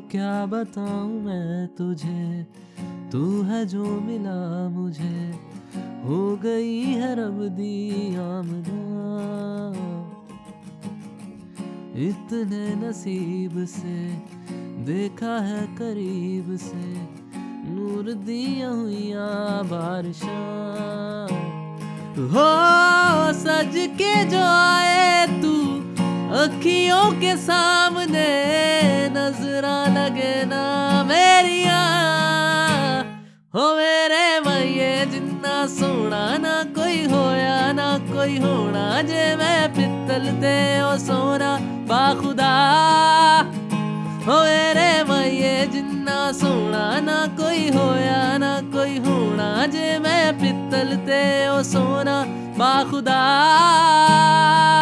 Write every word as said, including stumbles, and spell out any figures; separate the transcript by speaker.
Speaker 1: क्या बताऊं मैं तुझे, तू है जो मिला मुझे, हो गई है रब दी आमदा। इतने नसीब से देखा है करीब से, नूर दिया हुआ बारिशा। हो सज के जो आए तू अखियों के सामने, नजरा लगे ना मेरिया। हो मेरे मैये जिन्ना सोना ना कोई होया ना कोई होना, जे मैं पित्तल ते ओ सोना बाखुदा। हो मेरे मैये जिन्ना सोना ना कोई होया ना कोई होना, जे मैं पित्तल ते ओ सोना बाखुदा।